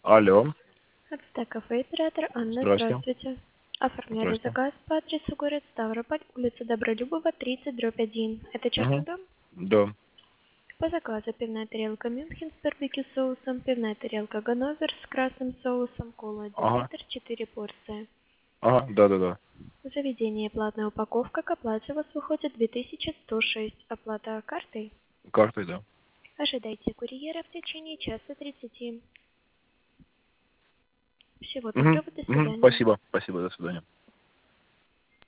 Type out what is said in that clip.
Алло, Ацтек кафе, оператор Анна, здрасте. здравствуйте. Оформляли Здрасте. заказ по адресу город Ставрополь, улица Добролюбова, 30/1. Это частный Угу. дом? Да. По заказу пивная тарелка Мюнхен с барбекю соусом, пивная тарелка Ганновер с красным соусом, кола 1 Ага. литр, 4 порции. Ага, да. Заведение платная упаковка, к оплате у вас выходит 2106. Оплата картой? Картой, да. Ожидайте курьера в течение часа 30. Всего Угу. доброго, до Угу. свидания. Спасибо. Спасибо, до свидания.